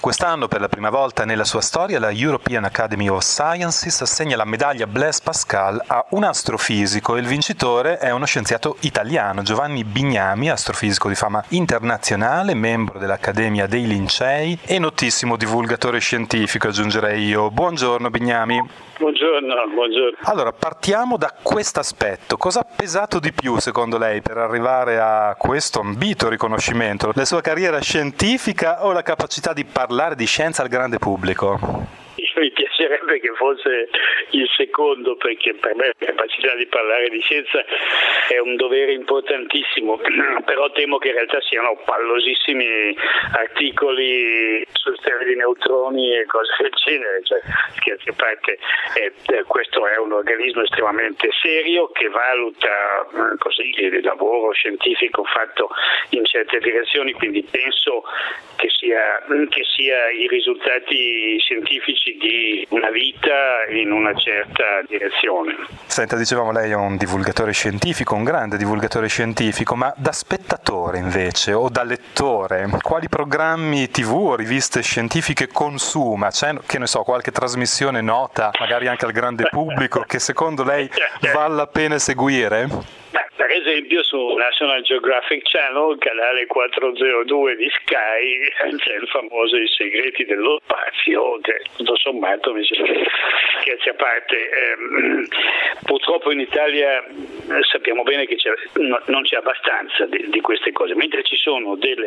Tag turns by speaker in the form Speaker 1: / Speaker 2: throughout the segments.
Speaker 1: Quest'anno, per la prima volta nella sua storia, la European Academy of Sciences assegna la medaglia Blaise Pascal a un astrofisico. Il vincitore è uno scienziato italiano, Giovanni Bignami, astrofisico di fama internazionale, membro dell'Accademia dei Lincei e notissimo divulgatore scientifico, aggiungerei io. Buongiorno Bignami.
Speaker 2: Buongiorno.
Speaker 1: Allora, partiamo da questo aspetto. Cosa ha pesato di più, secondo lei, per arrivare a questo ambito riconoscimento? La sua carriera scientifica o la capacità di parlare di scienza al grande pubblico?
Speaker 2: Mi piacerebbe che fosse il secondo, perché per me la capacità di parlare di scienza è un dovere importantissimo, però temo che in realtà siano pallosissimi articoli sul stelle di neutroni e cose del genere, cioè, scherzi a parte, questo è un organismo estremamente serio che valuta così il lavoro scientifico fatto in certe direzioni, quindi penso che sia i risultati scientifici di una vita in una certa direzione.
Speaker 1: Senta, dicevamo, lei è un divulgatore scientifico, un grande divulgatore scientifico, ma da spettatore invece o da lettore, quali programmi TV o riviste scientifiche consuma? C'è, che ne so, qualche trasmissione nota, magari anche al grande pubblico, che secondo lei vale la pena seguire?
Speaker 2: Per esempio su National Geographic Channel, canale 402 di Sky, c'è il famoso I segreti dello spazio, che tutto sommato, scherzi a parte, purtroppo in Italia sappiamo bene che non c'è abbastanza di queste cose, mentre ci sono delle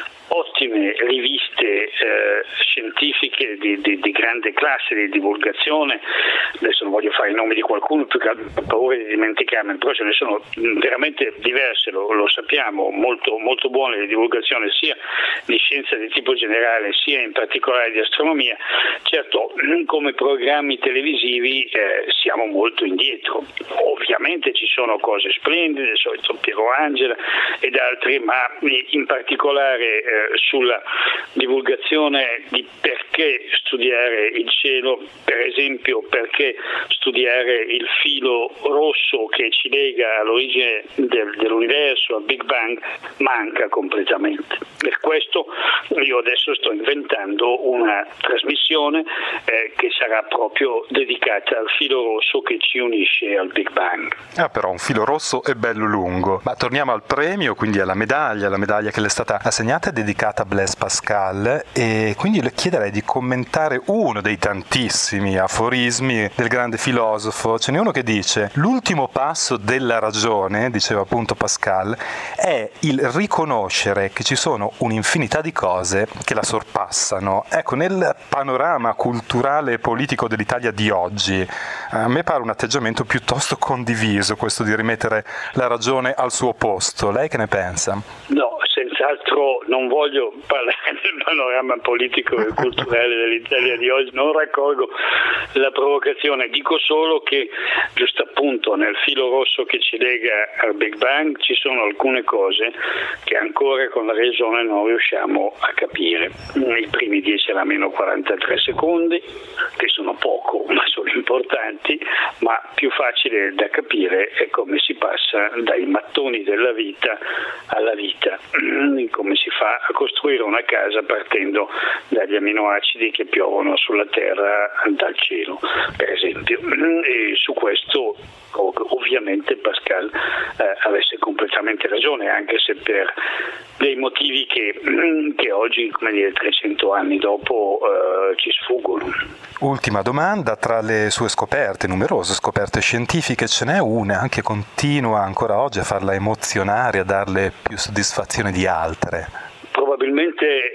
Speaker 2: ottime riviste scientifiche di grande classe di divulgazione. Adesso non voglio fare i nomi di qualcuno, più che ho paura di dimenticarmi, però ce ne sono veramente diverse, lo sappiamo, molto, molto buone di divulgazione sia di scienza di tipo generale sia in particolare di astronomia. Certo, come programmi televisivi siamo molto indietro. Ovviamente ci sono cose splendide, il solito Piero Angela ed altri, ma in particolare sulla divulgazione di perché studiare il cielo, per esempio perché studiare il filo rosso che ci lega all'origine dell'universo, al Big Bang, manca completamente. Per questo io adesso sto inventando una trasmissione che sarà proprio dedicata al filo rosso che ci unisce al Big Bang.
Speaker 1: Però un filo rosso è bello lungo. Ma torniamo al premio, quindi alla medaglia che le è stata assegnata è dedicata a Blaise Pascal, e quindi le chiederei di commentare uno dei tantissimi aforismi del grande filosofo. Ce n'è uno che dice: l'ultimo passo della ragione, diceva appunto Pascal, è il riconoscere che ci sono un'infinità di cose che la sorpassano. Ecco, nel panorama culturale e politico dell'Italia di oggi, a me pare un atteggiamento piuttosto condiviso questo di rimettere la ragione al suo posto. Lei che ne pensa?
Speaker 2: No, senz'altro non voglio parlare del panorama politico e culturale dell'Italia di oggi, non raccolgo la provocazione, dico solo che giusto appunto nel filo rosso che ci lega al Big Bang ci sono alcune cose che ancora con la ragione non riusciamo a capire. I primi 10 alla meno 43 secondi, che sono poco ma sono importanti, ma più facile da capire è come si passa dai mattoni della vita alla vita, come si fa a costruire una casa partendo dagli aminoacidi che piovono sulla terra dal cielo, per esempio. E su questo ovviamente Pascal avesse completamente ragione, anche se per dei motivi che oggi, 300 anni dopo, ci sfuggono.
Speaker 1: Ultima domanda: tra le sue scoperte, numerose scoperte scientifiche, ce n'è una che continua ancora oggi a farla emozionare, a darle più soddisfazione di altre?
Speaker 2: Probabilmente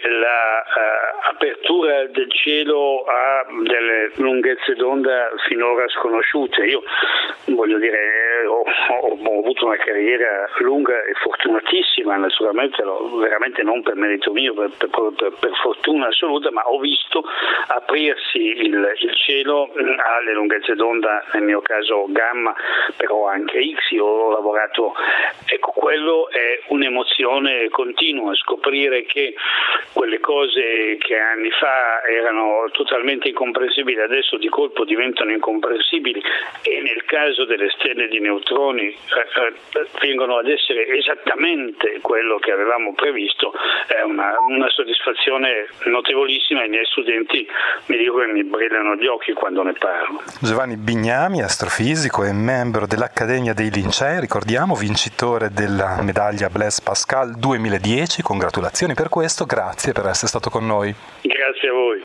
Speaker 2: l'apertura del cielo a delle lunghezze d'onda finora sconosciute. Io voglio dire, ho avuto una carriera lunga e fortunatissima, naturalmente veramente non per merito mio, per fortuna assoluta, ma ho visto aprirsi il cielo alle lunghezze d'onda, nel mio caso gamma, però anche X. Io ho lavorato, ecco, quello è un'emozione continua, scoprire che quel quelle cose che anni fa erano totalmente incomprensibili adesso di colpo diventano incomprensibili, e nel caso delle stelle di neutroni vengono ad essere esattamente quello che avevamo previsto, è una soddisfazione notevolissima. I miei studenti mi dicono che mi brillano gli occhi quando ne parlo.
Speaker 1: Giovanni Bignami, astrofisico e membro dell'Accademia dei Lincei, ricordiamo, vincitore della medaglia Blaise Pascal 2010, congratulazioni per questo, grazie per essere stato con noi.
Speaker 2: Grazie a voi.